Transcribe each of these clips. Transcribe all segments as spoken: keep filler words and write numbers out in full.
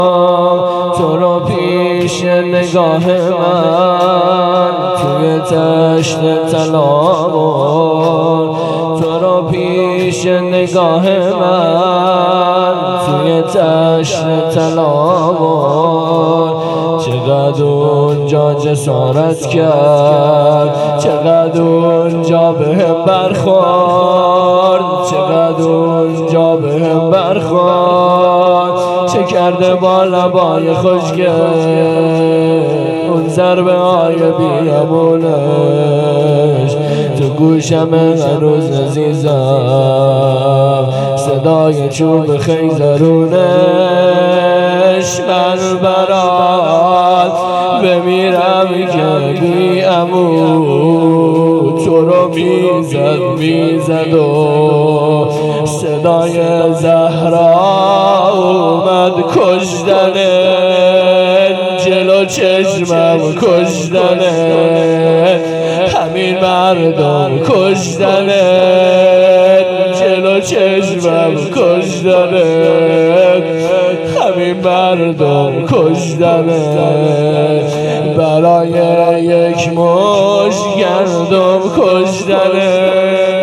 تو رو پیش نگاه من توی تشت طلا برد، تو رو پیش نگاه من توی تشت طلا برد. چقدر اونجا جسارت کرد، چقدر اونجا بهم برخورد، چقدر اونجا بهم برخورد. چه کرده با لبای خوشگل اون ضربه های بیامونش. تو گوشم هنوز عزیزم صدای چوب خیزرونش. من برات بمیرم که بی عمو تو رو میزد میزد و صدای زهرا اومد کشتنه، جلو چشمم کشتنه، همین مردم کشتنه، جلو چشمم کشتنه، همین مردم کشتنه. برای یک مشت گندم کشتنه.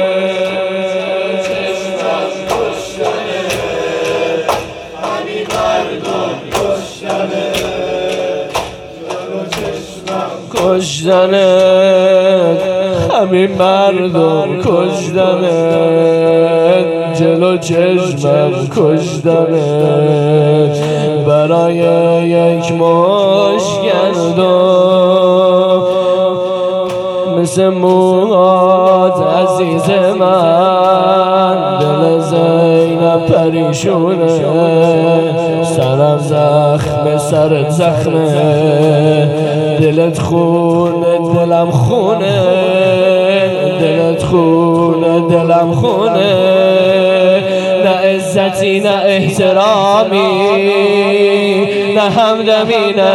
کشتنه همین مردم کشتنه، جلو چشمم کشتنه. برای یک مشت گندم مثل موهات عزیز من، دل زینب پریشونه، سرم زخم سرت زخمه، دلت خونه دلم خونه، دلت خونه دلم خونه. نه عزتی نه احترامی، نه همدمی نه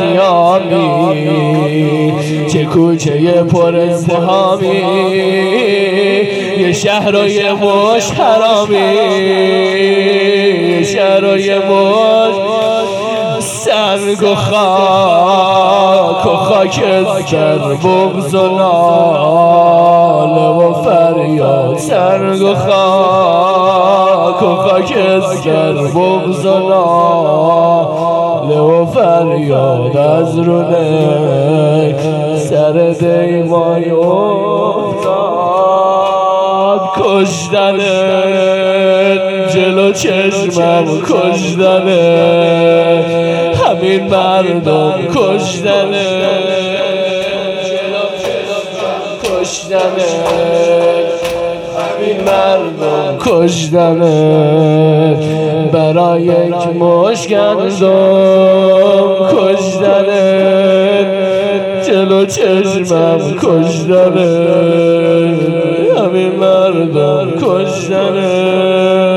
التیامی، چه کوچه پر ازدحامی، یه شهر و یه مشت حرامی، یه شهر و یه مشت سنگ و خاک و خاکستر، بغض و ناله و فریاد. سنگ و خاک و خاکستر، بغض و ناله و فریاد. از رونه سر دیوای افتاد کشتنه، جلو چشمم کشتنه، همین مردم کشتنه، جلو چشمم کشتنه، همین مردم کشتنه. برای یک مشت گندم کشتنه، جلو چشمم کشتنه، همین مردم کشتنه.